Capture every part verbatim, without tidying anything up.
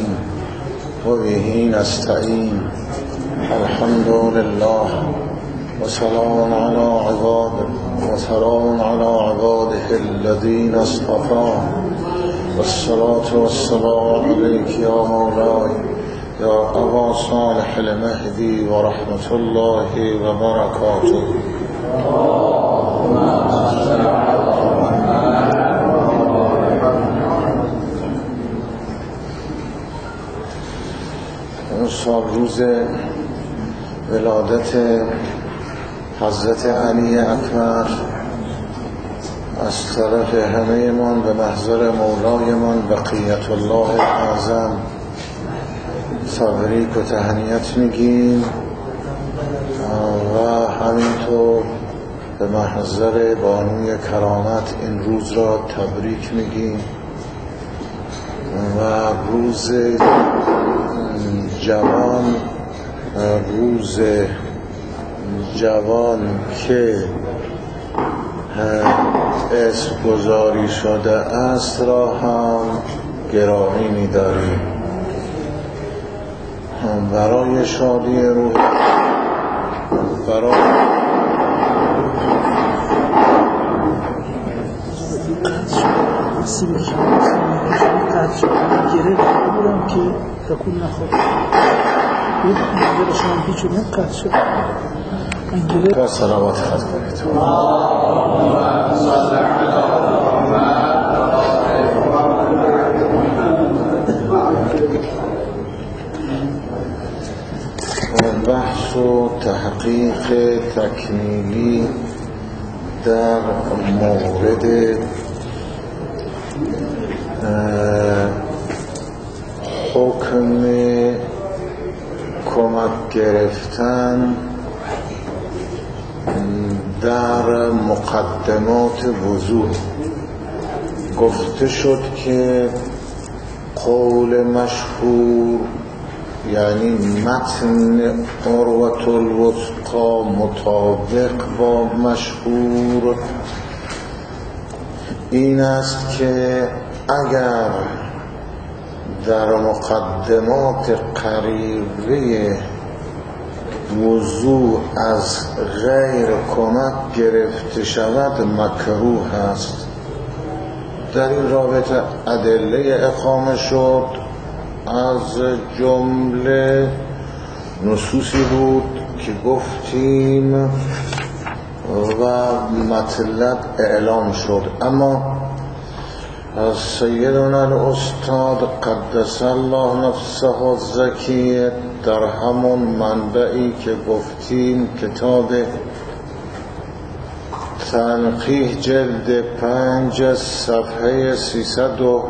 العالمين وبه نستعين الحمد لله وسلام على عباده وسلام على عباده الذين اصطفى والصلاة والسلام عليك يا مولاي يا أبا صالح المهدي ورحمة الله وبركاته. امسال روز ولادت حضرت علی اکبر از طرف همه من به محضر مولای من بقیت الله اعظم تبریک و تهنیت میگیم و همینطور به محضر بانوی کرامت این روز را تبریک میگیم و روز جوان روز جوان که اسم گذاری شده است را هم گرامی می‌داریم. برای شادی روح برای تكون نخوض يبقى نقدر شان هيك نقعد شو و صلوات خط کنید. بحث و تحقیق تکمیلی در مورد حکم کمک گرفتن در مقدمات وضو گفته شد که قول مشهور یعنی متن عروة الوثقی مطابق با مشهور این است که اگر در مقدمات قریبه وضوء از غیر کمک گرفته شود مکروه است. در این رابطه ادله اقامه شد، از جمله نصوصی بود که گفتیم و مطلب اعلام شد. اما از سیدنا الاستاد قدس الله نفسه الزکیه در همون منبعی که گفتیم کتاب تنقیح جلد پنج صفحه سیصد و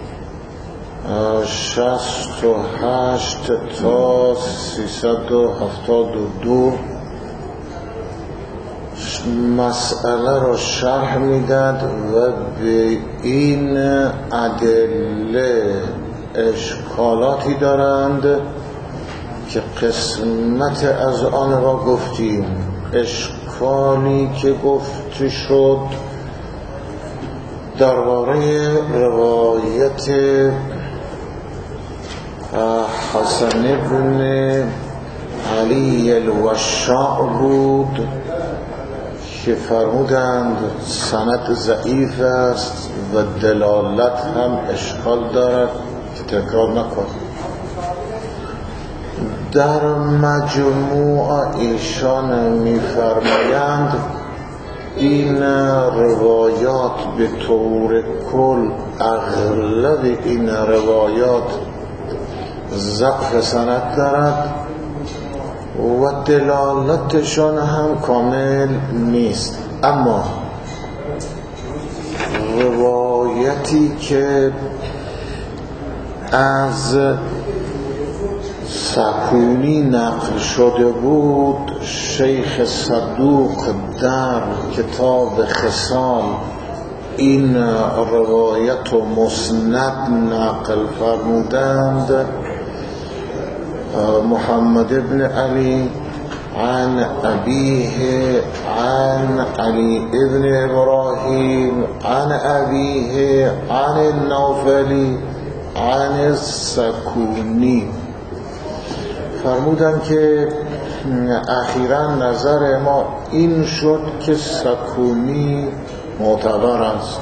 شصت و هشت تا سیصد و هفتاد و دو مسئله را شرح میداد و به این ادله اشکالاتی دارند که قسمت از آن را گفتیم. اشکالی که گفته شد درباره روایت حسن ابن علی الوشاع بود که فرمودند سند ضعیف است و دلالت هم اشکال دارد که تکرار نکن. در مجموع ایشان می‌فرمایند این روایات به طور کل اغلب این روایات ضعف سند دارد و دلالتشان هم کامل نیست. اما روایتی که از سکونی نقل شده بود، شیخ صدوق در کتاب خصال این روایت و مسند نقل فرمودند. محمد ابن علی عن أبيه عن علي ابن إبراهيم عن أبيه عن النوفلي عن سکونی. فرمودن که اخیراً نظر ما این شد که سکونی معتبر است.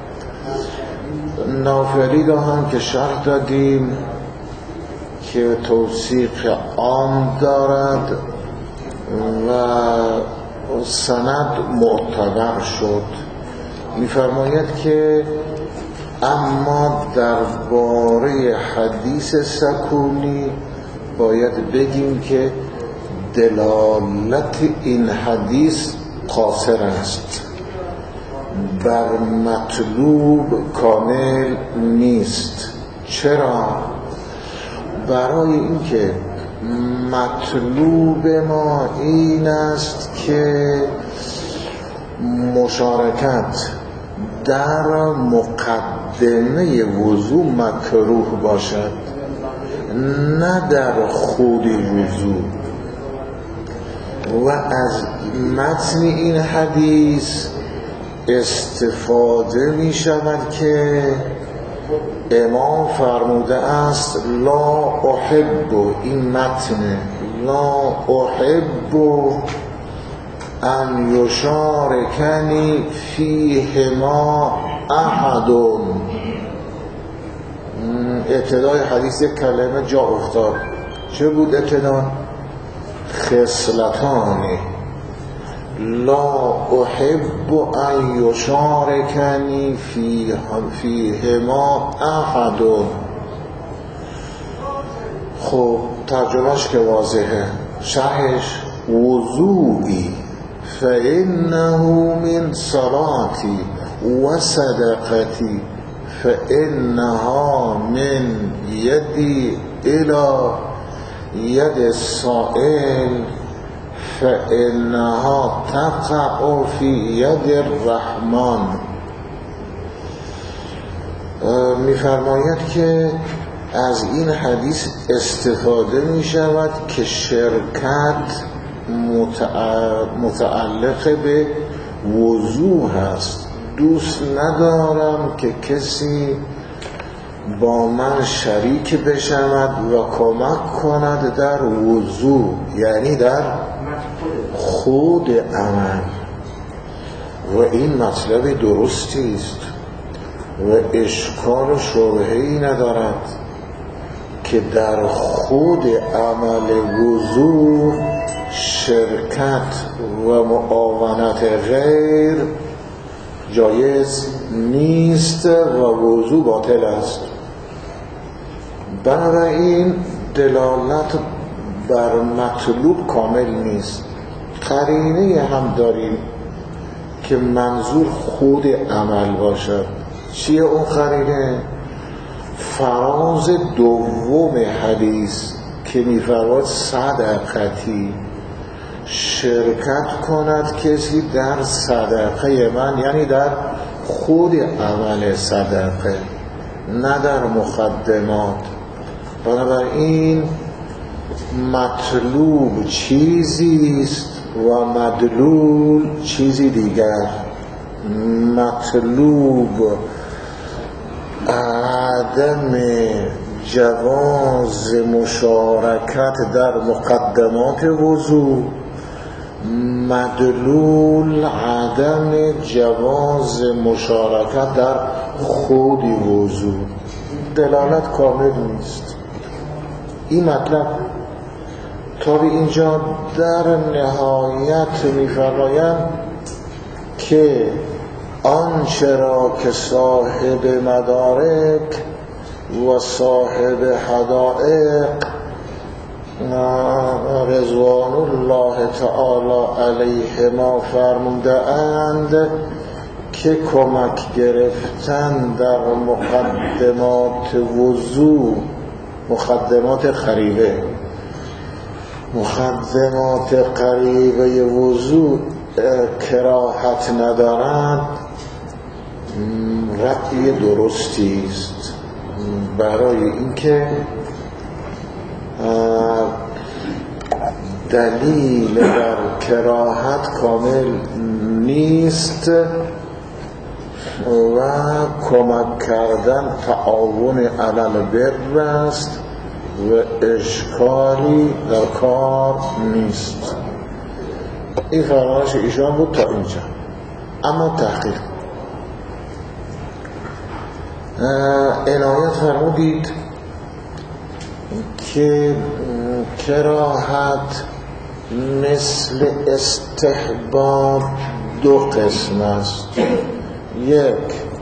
نافلی را هم که شرح دادیم که توثیق عام دارد و سند معتبر شد. می‌فرماید که اما درباره حدیث سکونی باید بگیم که دلالت این حدیث قاصر است، بر مطلوب کامل نیست. چرا؟ برای اینکه مطلوب ما این است که مشارکت در مقدمه وضو مکروه باشد، نه در خود وضو. و از متن این حدیث استفاده می شود که امام فرموده است لا احب، این متن لا احب ان یشارکنی فیهما احد. ابتدای حدیث کلمه جا افتاد. چه بود ابتدا؟ خصلتان لا احب ان یشارکنی فیهما احد. خب ترجمهش که واضحه، شرحش وضوئی فإنه من صلاتی و صدقتی فإنها من یدی الى ید السائل فإنها تقع فی ید الرحمن. می‌فرماید که از این حدیث استفاده می شود که شرکت متعلق به وضو هست. دوست ندارم که کسی با من شریک بشود و کمک کند در وضو، یعنی در خود عمل. و این مطلب درستی است و اشکال و شبهه‌ای ندارد که در خود عمل وضو شرکت و معاونت غیر جایز نیست و وضو باطل است. بنابراین دلالت بر مطلوب کامل نیست. قرینه هم داریم که منظور خود عمل باشد. چیه اون قرینه؟ فراز دوم حدیث که می‌فرماید صدقتی، شرکت کند کسی در صدقه من، یعنی در خود عمل صدقه، نه در مقدمات. بنابراین مطلوب چیزی است و مدلول چیزی دیگر. مطلوب عدم جواز مشارکت در مقدمات وضو، مدلول عدم جواز مشارکت در خود وضو. دلالت کامل نیست. این مطلب تا به اینجا در نهایت می‌فرمایند که آنچه را که صاحب مدارک و صاحب حدائق رضوان الله تعالی علیهما فرموده اند که کمک گرفتن در مقدمات وضو، مقدمات قریبه مقدمات قریبه وضو کراهت ندارند، رأی درستی است. برای اینکه دلیل بر کراهت کامل نیست و کمک کردن تعاون علی البر است و اشکالی در کار نیست. این فرمایش ایشان بود تا اینجا. اما تحقیق عنایت فرمودید که کراهت مثل استحباب دو قسم است. یک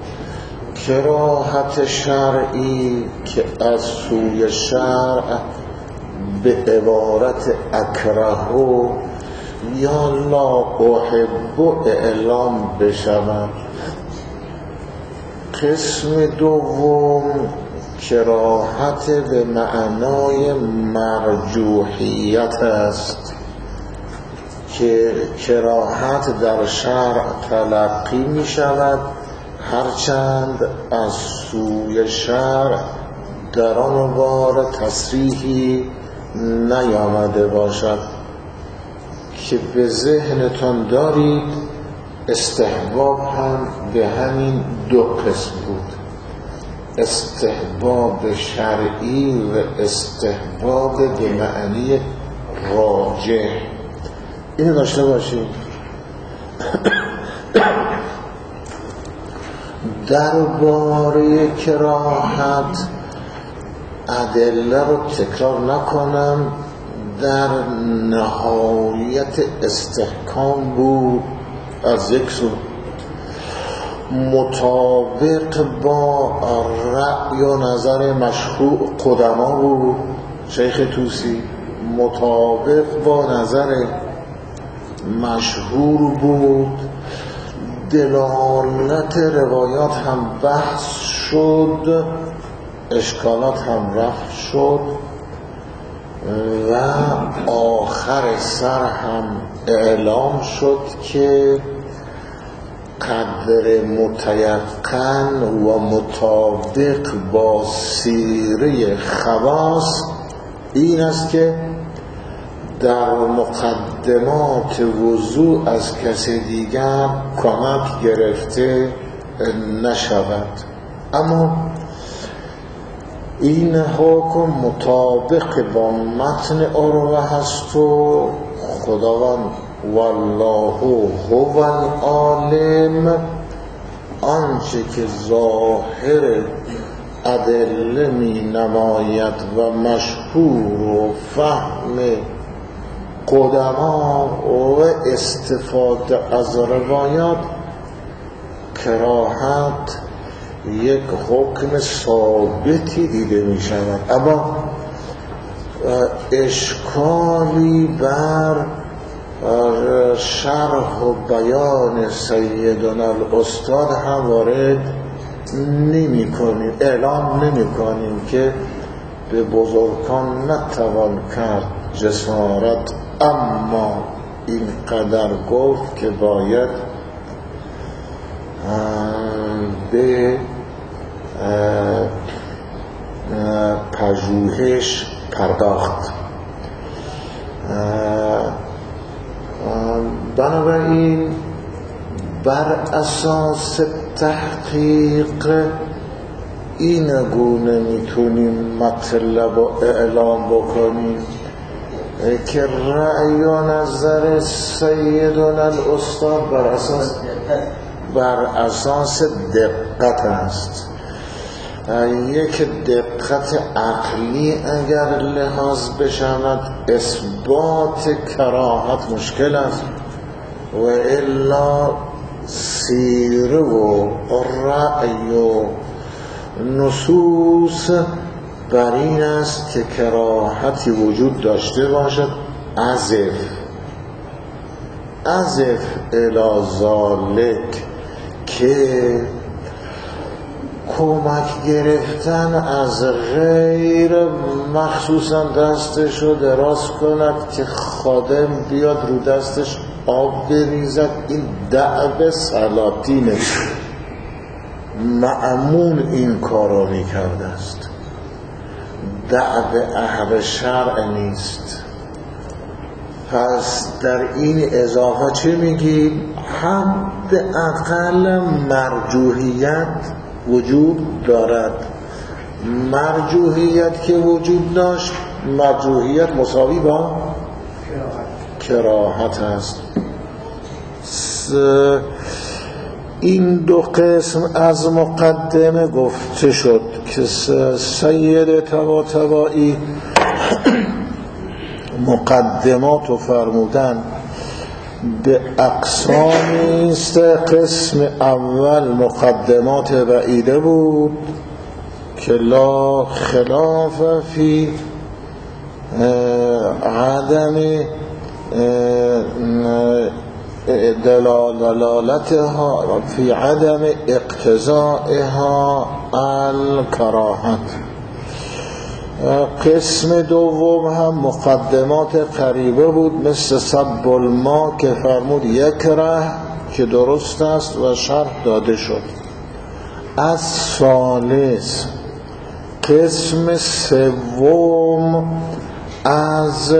کراهت شرعی که از سوی شرع به عبارت اکرهو یا لا احب اعلام بشود. قسم دوم کراهت به معنای مرجوحیت است که کراهت در شرع تلقی می شود هرچند از سوی شرع در آن بار تصریحی نیامده باشد، که به ذهنتان دارید استحباب هم به همین دو قسم بود، استحباب شرعی و استحباب به معنی راجح. اینو داشته باشید. درباره کراهت ادله رو تکرار نکنم، در نهایت استحکام بود از یک سو، مطابق با رأی و نظر مشهور قدما بود. شیخ طوسی مطابق با نظر مشهور بود. دلالت روایات هم بحث شد، اشکالات هم رفع شد و آخر سر هم اعلام شد که قدر متیقن و مطابق با سیره خواص این است که در مقدمات وضوع از کسی دیگر کمک گرفته نشود. اما این حکم مطابق با متن عروه هست و خداوند والله هو العالم، آنچه که ظاهر ادله می نماید و مشهور و فهم قدما و استفاده از روایات، کراهت یک حکم ثابتی دیده می شود. اما اشکالی بر شرح و بیان سیدنا الاستاد هم وارد نمی کنیم، اعلام نمی کنیم که به بزرگان نتوان کرد جسارت، اما این قدر گفت که باید به پژوهش پرداخت. بنابراین بر اساس تحقیق این گونه میتونیم مطلب و اعلام بکنیم که رأی و نظر سیدنا الاستاد بر اساس بر اساس دقت است. یک دقت عقلی اگر لحاظ بشود اثبات کراهت مشکل است، و الا سیره و رأی و نصوص بر این است که کراهتی وجود داشته باشد. عزف عزف الی ذالک که کمک گرفتن از غیر، مخصوصا دستشو دراز کند که خادم بیاد رو دستش آب بریزد، این دعو سلاطینه، مأمون این کارو میکرده است، دعو اهل شرع نیست. پس در این اضافه چه میگیم؟ حد اقل مرجوحیت وجود دارد. مرجوحیت که وجود داشت، مرجوحیت مساوی با کراهت است. این دو قسم از مقدمه گفته شد که سید طباطبایی مقدمات و فرمودن به اقسامی است. قسم اول مقدمات بعیده بود که لا خلاف فی عدم دلالتها فی عدم اقتضائها الکراهت. قسم دوم هم مقدمات قریبه بود مثل سب الماء که فرمود یکره که درست است و شرح داده شد. از ثالث قسم سوم از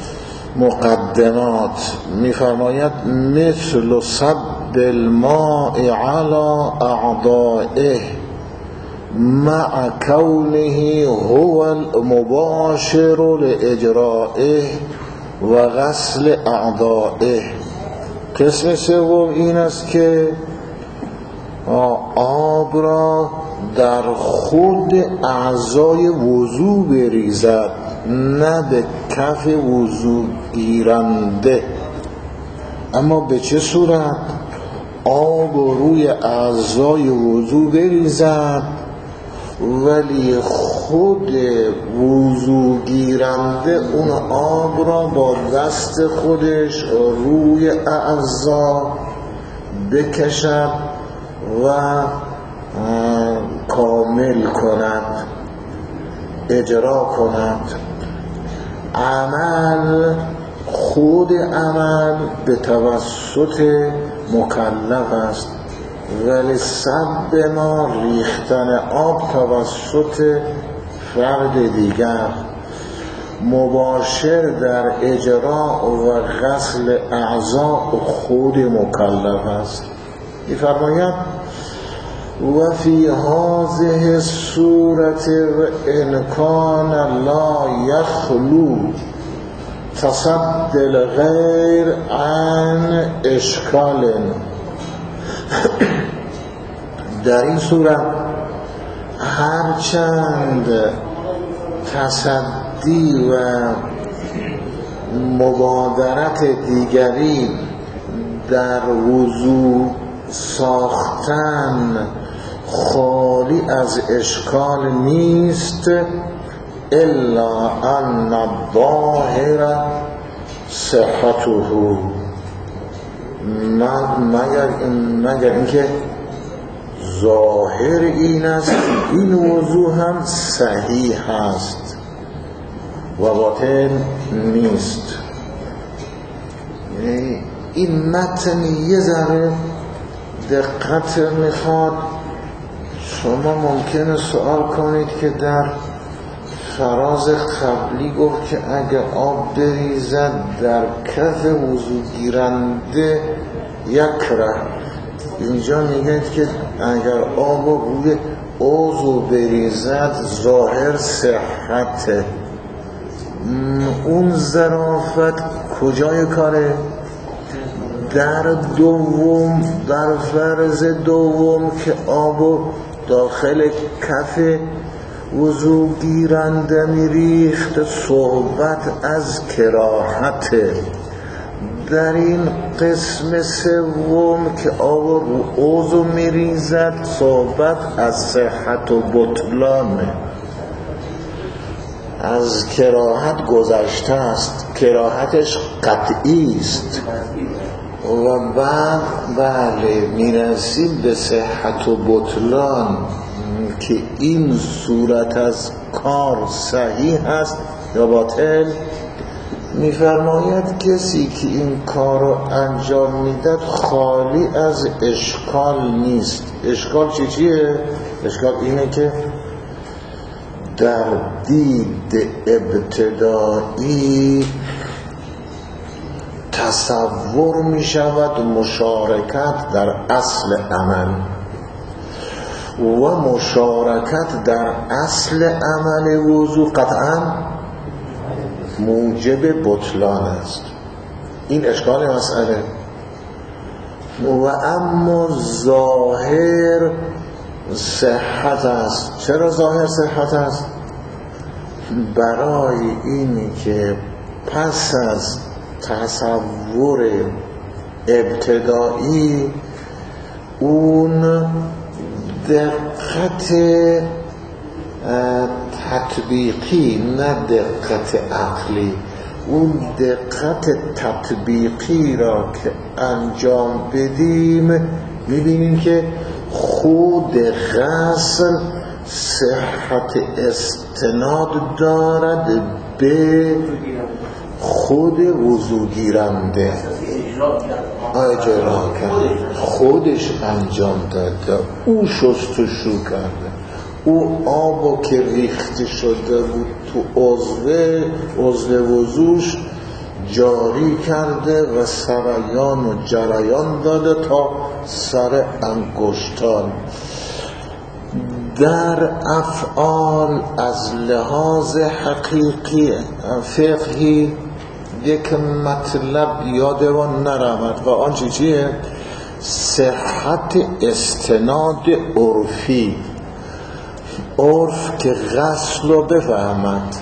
مقدمات می‌فرماید مثل سب الماء علی اعضائه مع کونه هو المباشر لاجرائه و غسل اعضائه. قسم سوم این است که آب را در خود اعضای وضو بریزد، نه به کف وضو گیرنده. اما به چه صورت؟ آب روی اعضای وضو بریزد ولی خود وضو گیرنده اون آب را با دست خودش روی اعضا بکشد و کامل کند، اجرا کند. عمل، خود عمل به توسط مکلف است، ولی سب ما ریختن آب توسط فرد دیگر. مباشر در اجرا و غسل اعضا خود مکلف است. می‌فرماید و فی هذه الصورت ان کان لا یخلو تصد الغیر عن اشکال. در این صورت هرچند تصدی و مبادرت دیگری در وضو ساختن خالی از اشکال نیست، الا ان الظاهر صحته، مگر مگر اینکه ظاهر این است این وضو هم صحیح است و باطل نیست. این متن یه ذره دقت میخواد. شما ممکنه سوال کنید که در فراز قبلی گفت که اگه آب بریزد در کف وضو گیرنده یکره، اینجا میگه که اگر آب روی عضو بریزد ظاهر صحته. اون ظرافت کجای کاره؟ در دوم، در فرض دوم که آب داخل کف وضو گیرنده میریخت، صحبت از کراهت. در این قسم سوم که آب رو عضو میریزد، صحبت از صحت و بطلانه. از کراهت گذشته است، کراهتش قطعی است و بعد بله میرسیم به صحت و بطلان که این صورت از کار صحیح است یا باطل. میفرماید کسی که این کار رو انجام میداد خالی از اشکال نیست. اشکال چی چیه؟ اشکال اینه که در دید ابتدایی تصور می شود مشارکت در اصل عمل و مشارکت در اصل عمل وضو قطعا موجب بطلان است. این اشکال مسئله. و اما ظاهر صحت است. چرا ظاهر صحت است؟ برای اینی که پس از تصور ابتدایی اون دقت تطبیقی، نه دقت عقلی، اون دقت تطبیقی را که انجام بدیم میبینیم که خود غسل صحت استناد دارد به خود وضو گیرنده. اجرا کرده، خودش انجام داده، او شستشو کرده، او آبو که ریخته شده بود تو عضو عضو وضوش جاری کرده و سریان و جریان داده تا سر انگشتان. در افعال از لحاظ حقیقی فقهی یک مطلب یادمون نرمد و آن چیه؟ صحت استناد عرفی. عرف که غسل رو بفهمد،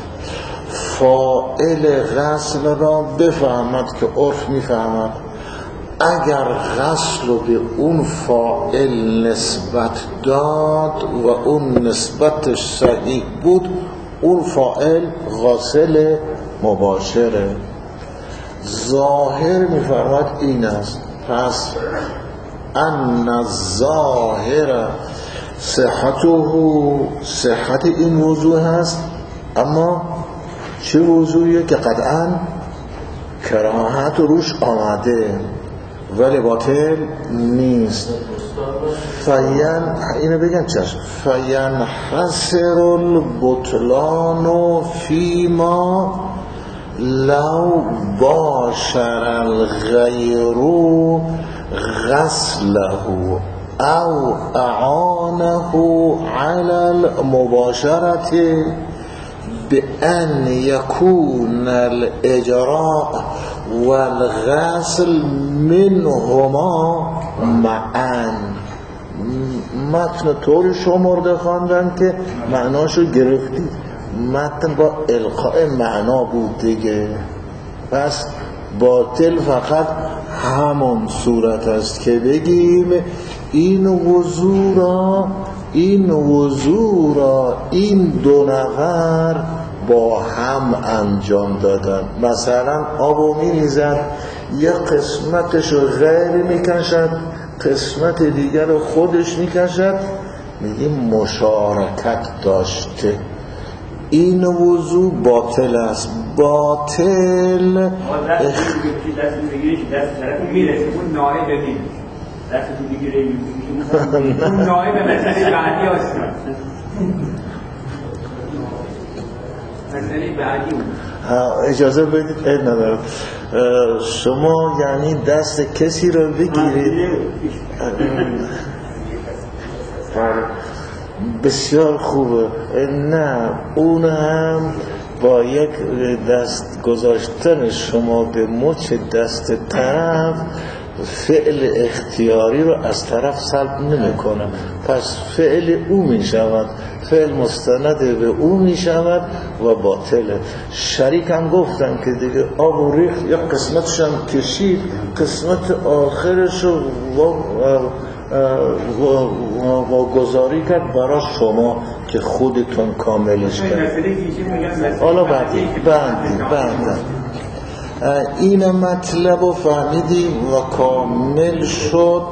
فاعل غسل را بفهمد که عرف میفهمد. اگر غسل رو به اون فاعل نسبت داد و اون نسبتش صحیح بود، اون فاعل غاسل مباشره. ظاهر میفرماد این است. پس ان الظاهر صحته، صحت این وضوع هست. اما چه وضوعیه که قطعا کراهت روش آمده ولی باطل نیست. فین اینو بگن چشم فین حسر البطلان فیما لو باشر الغیر غسله او اعانه على المباشرة بأن يكون الإجراء والغسل منهما معا. متن طوری شمرده خواندن که معناشو گرفتی. متن با القاء معنا بود دیگه. پس باطل فقط همون صورت است که بگیم این وضو را این وضو را این دو نفر با هم انجام دادن. مثلا آبو می ریزن، یه قسمتش رو غیر می کشد، قسمت دیگر رو خودش می کشد، میگیم مشارکت داشته. این وضو باطل است. باطل دست میگیره که دست طرف میرسه اون نائب ببین دست تو میگیره اون نائب مسئله بعدی هست. مسئله بعدی اجازه بدید عیب ندارم. شما یعنی دست کسی رو بگیرید. بسیار خوبه. نه، اون هم با یک دست گذاشتن شما به مچ دست طرف فعل اختیاری رو از طرف سلب نمی کنه. پس فعل او می شود، فعل مستند به او می شود و باطله. شریک هم گفتن که دیگه آب و ریخ یک قسمتش هم کشید، قسمت آخرش رو و گذاری کرد برای شما که خودتون کاملش کرد. حالا بعدی بعدی بعدی این مطلب رو فهمیدیم و کامل شد.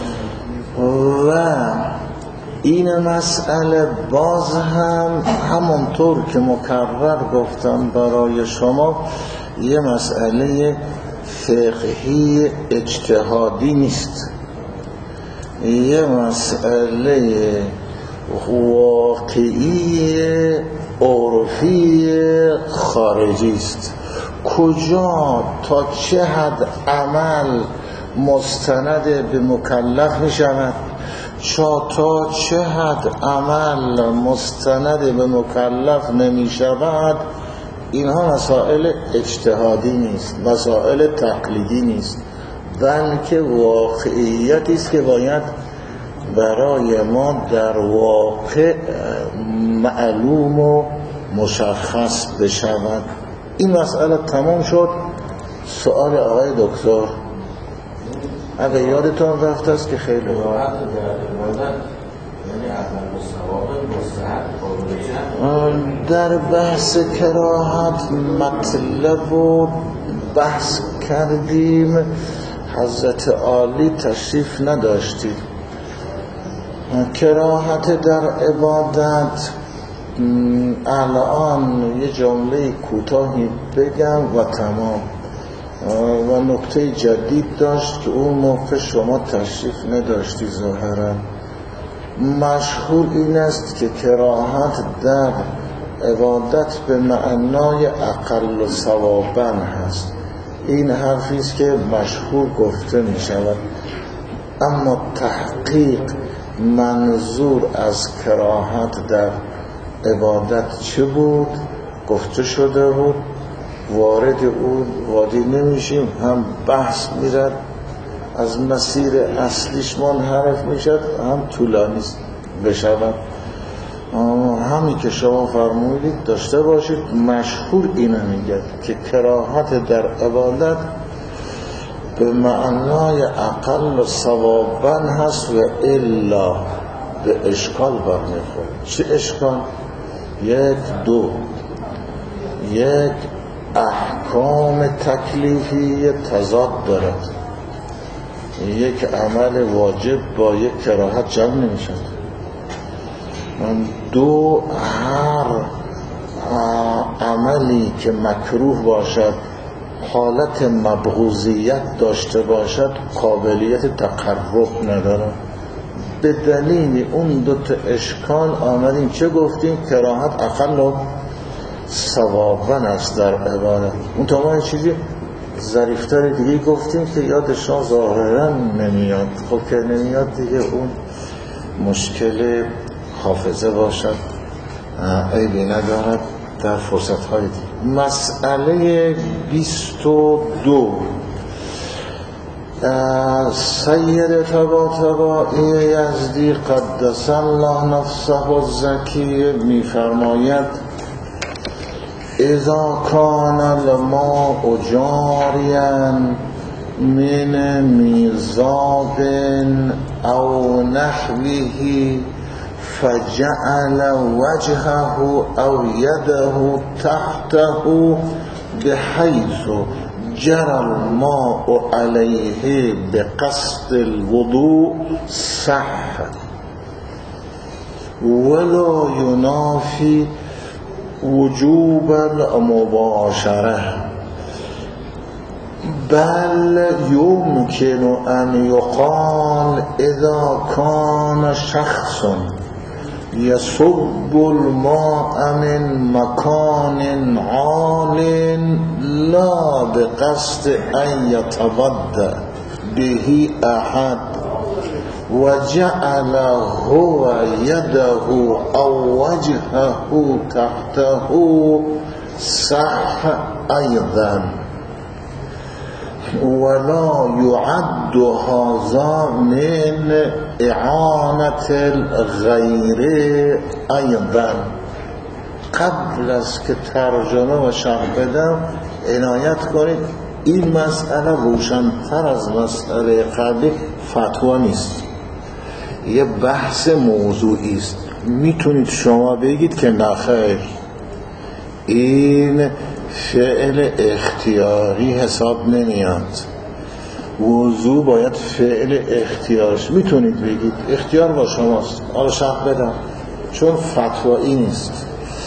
و این مسئله باز هم همونطور که مکرر گفتم برای شما یه مسئله فقهی اجتهادی نیست، یه مسئله واقعی عرفی خارجی است. کجا تا چه حد عمل مستند به مکلف می شود، تا چه حد عمل مستند به مکلف نمی شود، اینها مسائل اجتهادی نیست، مسائل تقلیدی نیست، بلکه واقعیتی است که باید برای ما در واقع معلوم و مشخص بشود. این مسئله تمام شد. سوال آقای دکتر اگه یادتون رفته است که خیلی راحت در بحث کراهت مطلب و بحث کردیم، حضرت عالی تشریف نداشتید. کراهت در عبادت الان یه جمله کوتاهی بگم و تمام. و نکته جدید داشت که اون موقع شما تشریف نداشتی ظاهرا. مشهور این است که کراهت در عبادت به معنای اقل و ثوابن هست. این حرفی است که مشهور گفته می شود، اما تحقیق منظور از کراهت در عبادت چه بود گفته شده بود، وارد اون وادی نمیشیم، هم بحث میرد از مسیر اصلیش منحرف میشد، هم طولانی بشود. همین که شما فرمودید داشته باشید. مشهور اینو میگه که کراهت در عبادت به معنای اقل و ثوابن هست و الا به اشکال برمیخوره. چه اشکال؟ یک دو یک احکام تکلیفی تضاد دارد. یک عمل واجب با یک کراهت جمع نمیشد. دو هر عملی که مکروه باشد، حالت مبغوضیت داشته باشد، قابلیت تقرب ندارد. به دلیل اون دوتا اشکال آمدیم چه گفتیم؟ کراهت اقل و ثوابن است در عبادت. اون تا ما چیزی ظریفتر دیگه گفتیم که یادشان ظاهرا نمیاد. خب که نمیاد دیگه اون مشکل حافظه باشد، عیبی ندارد در فرصت های دیگه. مسئله بیست و دو سید طباطبایی یزدی قدس الله نفسه الزکی می فرماید اذا کان الماء جاریا من میزاب او نحوه فجعل وجهه او یده تحته بحيث جرى الماء عليه بقصد الوضوء صح ولا ينافي وجوب المباشرة بل يمكن أن يقال إذا كان شخص يصب الماء من مكان عال لا بقصد أن يتبدأ به أحد وجعل هو يده أو وجهه تحته صح أيضا ولا يعد هذا من إعانة الغير أيضا. قبل از که ترجمه و شرح بدم عنایت کنید این مسئله روشن‌تر از مسئله قبلی فتوا نیست، یه بحث موضوعی است. میتونید شما بگید که نخیر این فعل اختیاری حساب نمیاد، وضو باید فعل اختیارش. میتونید بگید اختیار با شماست، حالا شرح بدم چون فتوایی نیست.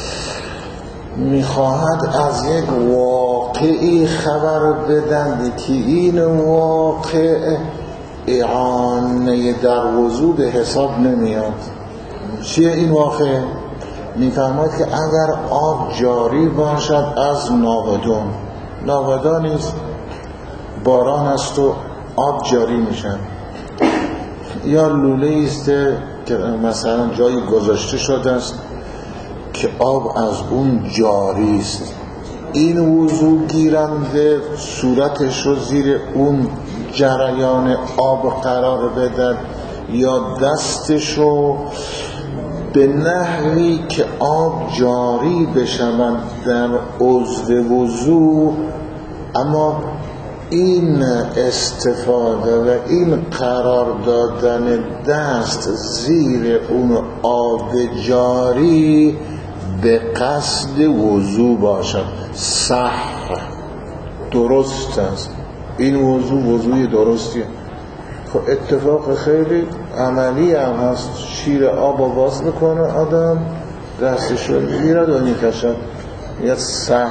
میخواهد از یک واقعی خبر بدن که این واقع اعانه در وضو به حساب نمیاد. چیه این واقع؟ میفرماید که اگر آب جاری باشد از ناودون، ناودا نیست، باران است و آب جاری میشن. یا لوله است که مثلا جایی گذاشته شده است که آب از اون جاری است، این وضو گیرنده صورتش رو زیر اون جریان آب قرار بدن یا دستش رو به نحوی که آب جاری بشوند در عضو وضو. اما این استفاده و این قرار دادن دست زیر اون آب جاری به قصد وضو باشد صح، درست است. این وضو وضوی درستیه. خب اتفاق خیلی عملی هم هست، شیر آب رو باز میکنه آدم، دستش رو میگیرد و میکشد، یه صح،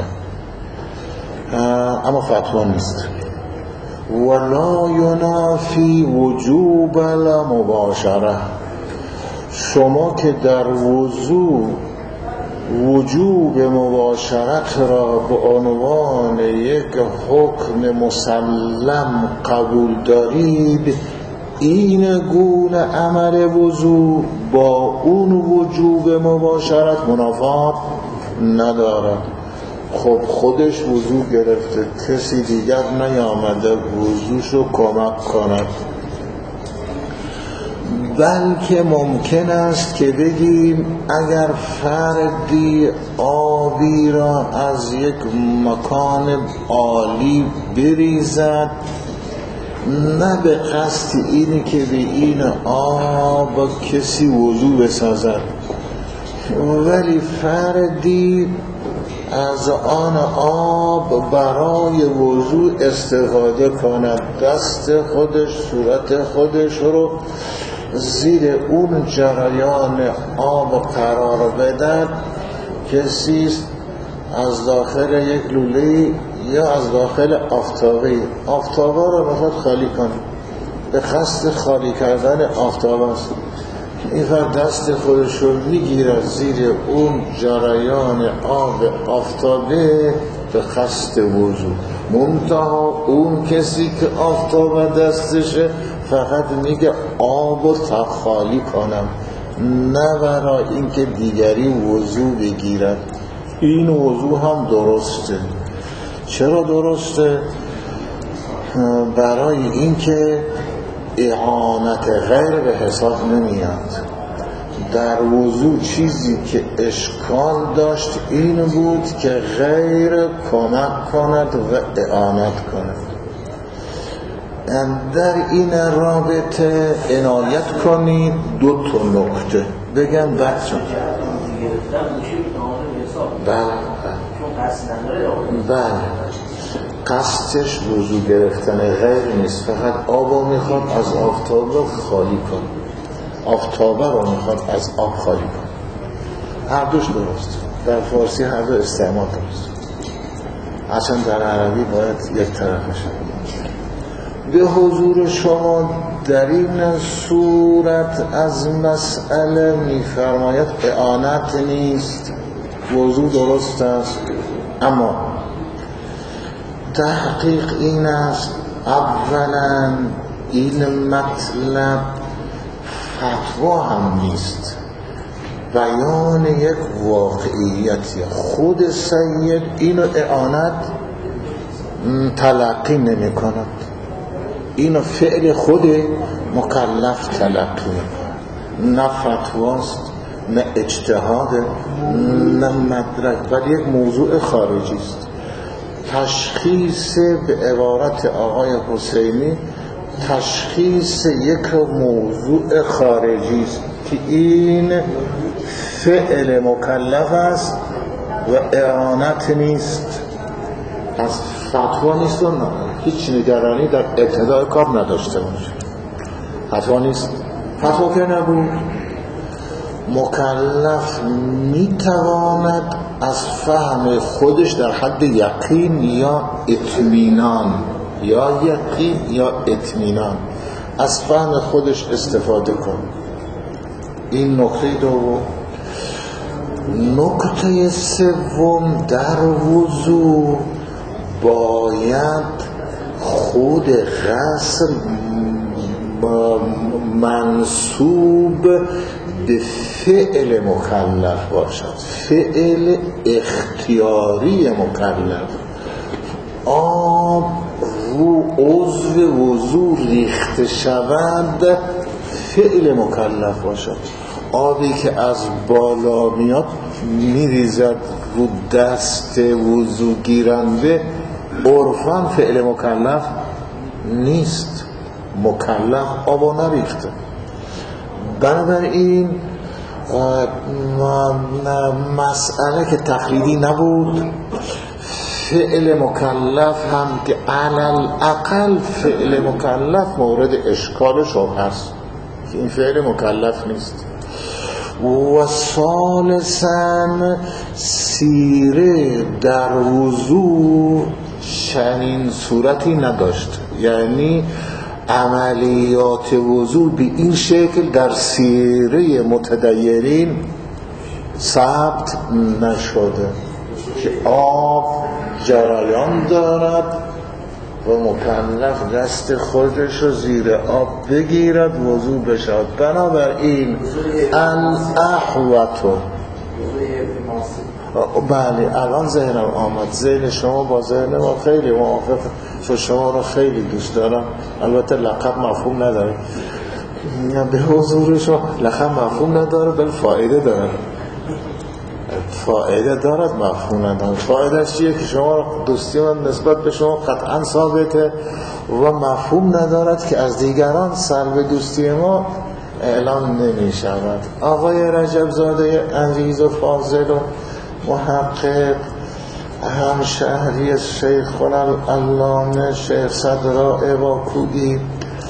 اما فتوا نیست. ولا ینافی وجوب المباشره، شما که در وضو وجوب مباشرت را به عنوان یک حکم مسلم قبول دارید، این گونه عمل وضو با اون وجوب مباشرت منافات ندارد. خب خودش وضو گرفته، کسی دیگر نیامده وضوشو کمک کند، بلکه ممکن است که بگیم اگر فردی آبی را از یک مکان عالی بریزد، نه به قصد اینی که به این آب کسی وضو بسازد، ولی فردی از آن آب برای وضو استفاده کند، دست خودش صورت خودش رو زیر اون جریان آب قرار بدن، کسی از داخل یک لوله یا از داخل آفتابه آفتابه رو میخواد خالی کنه، به قصد خالی کردن آفتابه است، این فرد دست خودش رو میگیرد زیر اون جریان آب آفتابه به قصد وضو. منتها اون کسی که آفتابه دستشه فقط میگه آب رو تخالی کنم، نه برای اینکه دیگری وضو بگیرد. این وضو هم درسته. چرا درسته؟ برای اینکه اعانت غیر به حساب نمیاد. در وضو چیزی که اشکال داشت این بود که غیر کمک کند و اعانت کند. در این رابطه عنایت کنید دو تا نکته بگم بچه. بله بله قصدش وضو گرفتن غیر نیست، فقط آب میخواد از آفتاب رو خالی کن، آفتابه رو میخواد از آب خالی کن. هر دوش درست، در فارسی هر دو استعمال درست، اصلا در عربی باید یک طرفش. به حضور شما در این صورت از مسئله میفرماید اعانت نیست، وضو درست است، اما تحقیق این است اولا این مطلب فتوا هم نیست، بیان یک واقعیتی. خود سید اینو اعانت تلقی نمی کند، اینو فعل خود مکلف تلقی نمی، نه فتواست نه اجتهاد نه مدرک، ولی یک موضوع خارجی است. تشخیص به عبارت آقای حسینی تشخیص یک موضوع خارجی است که این فعل مکلف است و اعانت نیست، از فتوا نیست و هیچ نگرانی در ابتدای کار نداشته باشه. فتوا نیست، فتوا که نبود. مکلف میتواند از فهم خودش در حد یقین یا اطمینان یا یقین یا اطمینان از فهم خودش استفاده کن. این نکته دوم. نکته سوم، در وضو باید خود غسل منسوب به فعل مکلف باشد، فعل اختیاری مکلف. آب رو عضو وضو ریخته شود فعل مکلف باشد. آبی که از بالا میاد میریزد رو دست وضو گیرنده عرفاً فعل مکلف نیست، مکلف آبا نریخته. بنابراین مسئله که تقلیدی نبود، فعل مکلف هم که علل اقل فعل مکلف مورد اشکال شبهه است که این فعل مکلف نیست. و ثالثاً سیره در وضو چنین صورتی نداشت، یعنی عملیات وضو به این شکل در سیره متدیرین ثبت نشده که آب جریان دارد و مکلف دست خودش رو زیر آب بگیرد وضو بشود. بنابراین الاحوط، بله الان ذهنم آمد، ذهن شما با ذهن ما خیلی موافق، چون شما رو خیلی دوست دارم. البته لقب مفهوم نداره، به حضور شما لقب مفهوم نداره، بل فایده داره، فایده دارد مفهوم نداره. فایدهش چیه که شما دوستی من نسبت به شما قطعا ثابته و مفهوم ندارد که از دیگران سلب دوستی ما اعلام نمی شود. آقای رجب زاده عزیز و فاضل و محقق همشهری شیخ العلامه شیخ صدراء واکودی،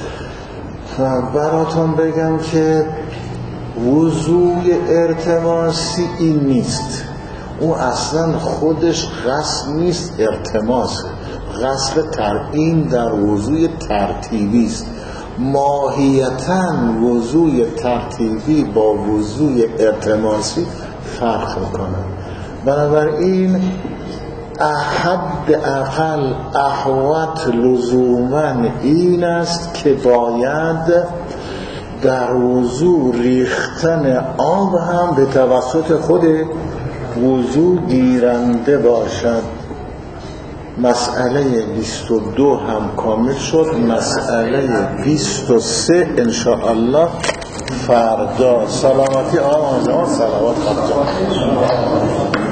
براتون بگم که وضوء ارتماسی این نیست، او اصلا خودش غسل نیست، ارتماسه. غسل ترتیب در وضوء ترتیبی است. ماهیتاً وضوء ترتیبی با وضوء ارتماسی فرق میکنه. بنابراین احد اقل احوط لزوماً این است که باید در وضو ریختن آب هم به توسط خود وضو گیرنده باشد. مسئله بیست و دو هم کامل شد. مسئله بیست و سه انشاءالله فردا. سلامتی آقا جان، صلوات خدا.